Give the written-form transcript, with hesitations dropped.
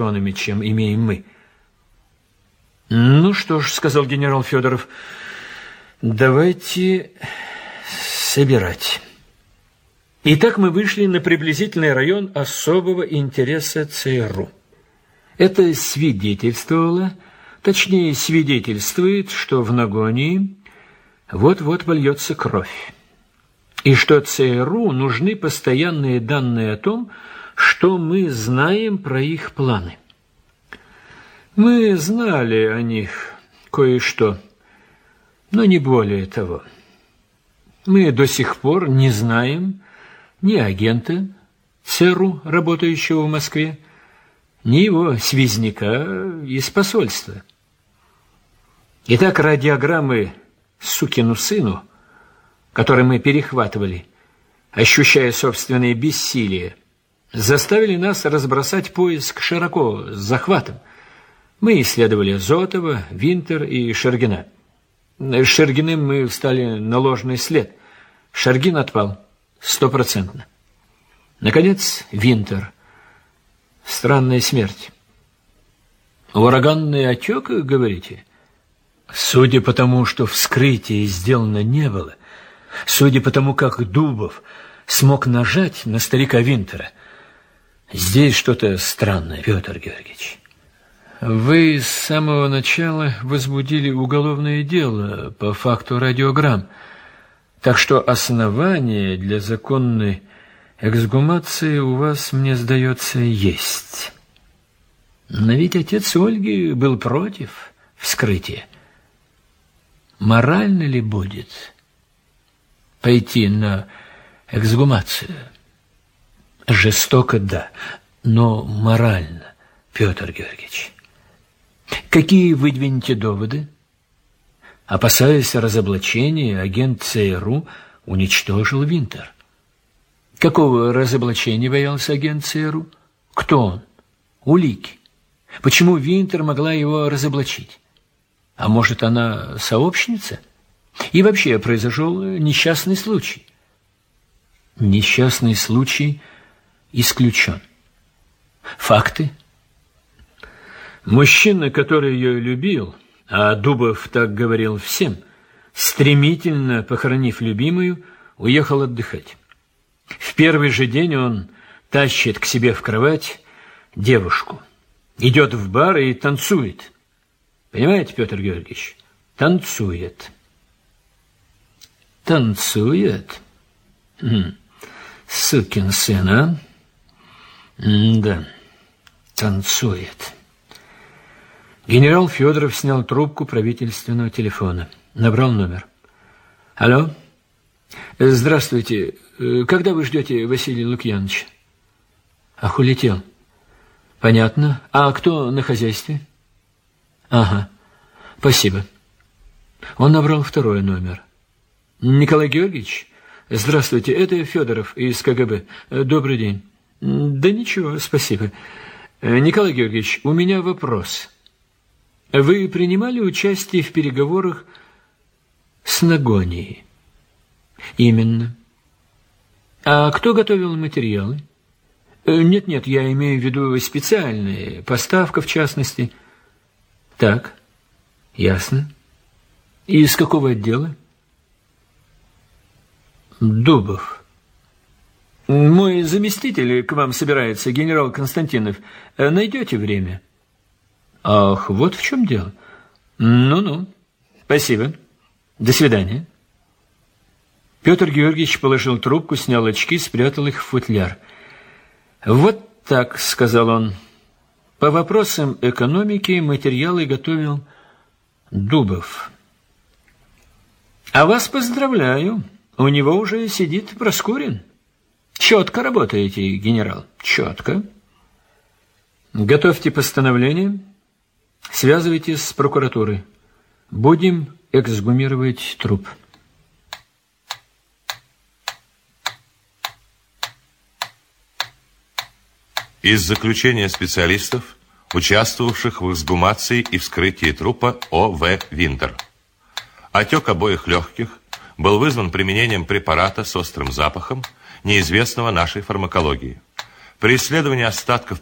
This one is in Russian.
чем имеем мы. Ну что ж, сказал генерал Федоров, давайте собирать. Итак, мы вышли на приблизительный район особого интереса ЦРУ. Это свидетельствовало, точнее свидетельствует, что в Нагонии вот-вот вольется кровь, и что ЦРУ нужны постоянные данные о том, что мы знаем про их планы. Мы знали о них кое-что, но не более того. Мы до сих пор не знаем ни агента ЦРУ, работающего в Москве, ни его связняка из посольства. Итак, радиограммы сукину сыну, который мы перехватывали, ощущая собственное бессилие, заставили нас разбросать поиск широко, с захватом. Мы исследовали Зотова, Винтер и Шергина. С Шергиным мы встали на ложный след. Шергин отпал 100%. Наконец, Винтер. Странная смерть. Ураганный отек, говорите? Судя по тому, что вскрытие сделано не было, судя по тому, как Дубов смог нажать на старика Винтера, здесь что-то странное, Петр Георгиевич. Вы с самого начала возбудили уголовное дело по факту радиограмм, так что основания для законной эксгумации у вас, мне сдается, есть. Но ведь отец Ольги был против вскрытия. Морально ли будет пойти на эксгумацию? Жестоко, да, но морально, Петр Георгиевич. Какие выдвинете доводы? Опасаясь разоблачения, агент ЦРУ уничтожил Винтер. Какого разоблачения боялся агент ЦРУ? Кто он? Улики. Почему Винтер могла его разоблачить? А может, она сообщница? И вообще произошел несчастный случай. Несчастный случай исключен. Факты? Мужчина, который ее любил, а Дубов так говорил всем, стремительно похоронив любимую, уехал отдыхать. В первый же день он тащит к себе в кровать девушку, идет в бар и танцует. Понимаете, Петр Георгиевич? Танцует. Танцует? Сукин сын, а? Да, танцует. Генерал Федоров снял трубку правительственного телефона. Набрал номер. Алло? Здравствуйте. Когда вы ждете Василия Лукьяновича? Ах, улетел. Понятно. А кто на хозяйстве? Ага. Спасибо. Он набрал второй номер. Николай Георгиевич? Здравствуйте. Это Федоров из КГБ. Добрый день. Да ничего, спасибо. Николай Георгиевич, у меня вопрос. Вы принимали участие в переговорах с Нагонией? Именно. А кто готовил материалы? Нет, я имею в виду специальные, поставка в частности. Так, ясно. И из какого отдела? Дубов. Мой заместитель к вам собирается, генерал Константинов. Найдете время? Ах, вот в чем дело. Ну-ну, спасибо. До свидания. Петр Георгиевич положил трубку, снял очки, спрятал их в футляр. Вот так, сказал он. По вопросам экономики материалы готовил Дубов. А вас поздравляю. У него уже сидит Проскурин. Четко работаете, генерал, четко. Готовьте постановление. Связывайтесь с прокуратурой. Будем эксгумировать труп. Из заключения специалистов, участвовавших в эксгумации и вскрытии трупа О.В. Винтер. Отек обоих легких был вызван применением препарата с острым запахом, неизвестного нашей фармакологии. При исследовании остатков